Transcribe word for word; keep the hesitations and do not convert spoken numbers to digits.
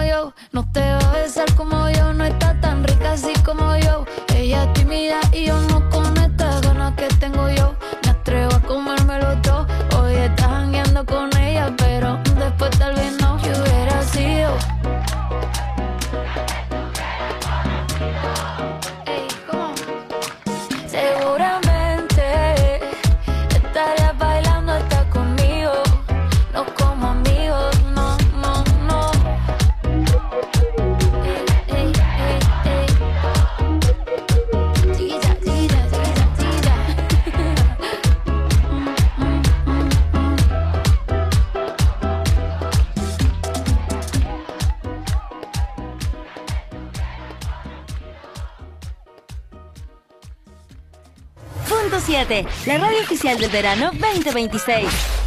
como yo, no te va a besar como yo, no está tan rica así como yo. Ella es tímida y yo no con estas ganas que tengo yo. Me atrevo a comérmelo todo. Hoy estás jangueando con ella, pero después tal vez no. Yo hubiera sido. Ey, ¿cómo? Seguramente estarías bailando hasta conmigo. No como amigos, no, no, no. Ey, ey, ey, ey. Chiquilla, chiquilla, chiquilla, chiquilla. Mm, mm, mm, mm. Punto siete, la radio oficial del verano veinte veintiséis.